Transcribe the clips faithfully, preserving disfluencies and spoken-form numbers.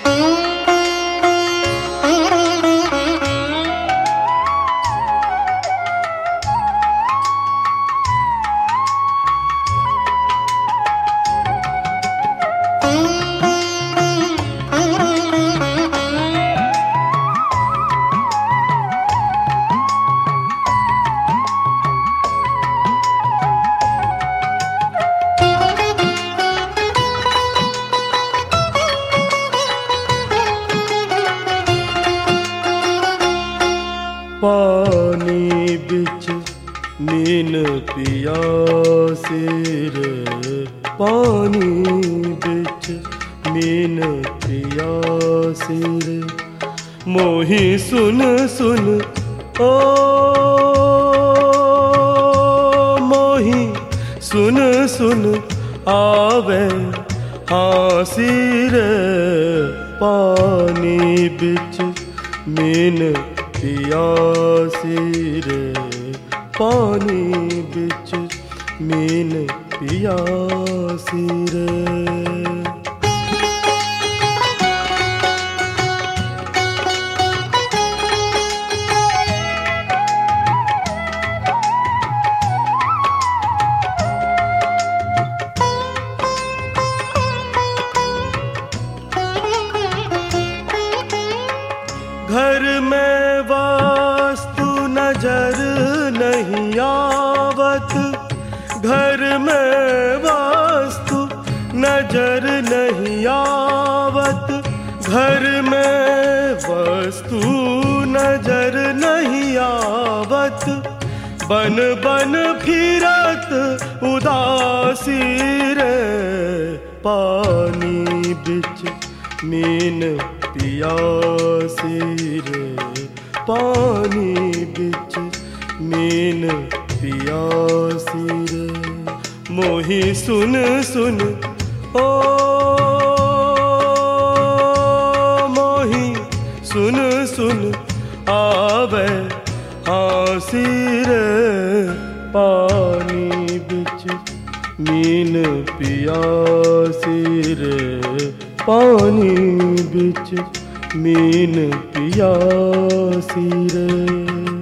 पानी बिच मीन पियासी रे, पानी बिच मीन पियासी रे। मोही सुन सुन ओ मोही सुन सुन आवे हाँसी रे। पानी बिच मीन पियासी रे, पानी बिच मीन पियासी रे। घर में वास्तु नजर नहीं आवत, घर में वास्तु नजर नहीं आवत, घर में वस्तु नजर नहीं आवत। बन बन फिरत उदासी रे, पानी बिच मीन पियासी रे। पानी बिच मीन पियासी रे। मोही सुन सुन ओ मोही सुन सुन आवे हाँसी रे। पानी बिच मीन पियासी रे, पानी बिच मीन पियासी रे।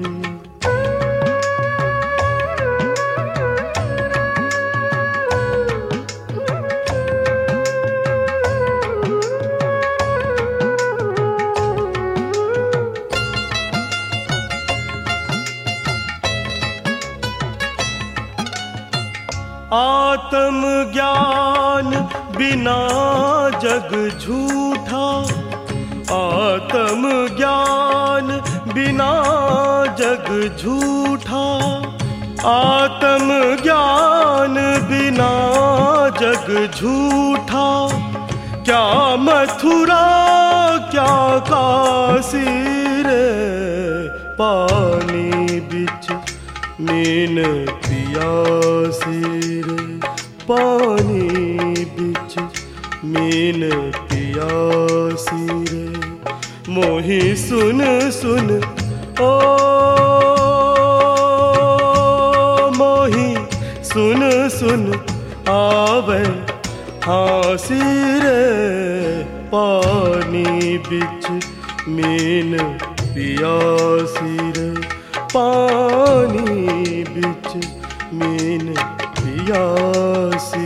आत्म ज्ञान बिना जग झूठा, आत्म ज्ञान बिना जग झूठा, आत्म ज्ञान बिना जग झूठा। क्या मथुरा क्या काशी रे, पानी बिच मीन पियासी रे। पानी बिच मीन पियासी रे। मोही सुन सुन ओ मोही सुन सुन आवे हाँसी रे। पानी बिच मीन पियासी रे, पानी बिच मीन पियासी।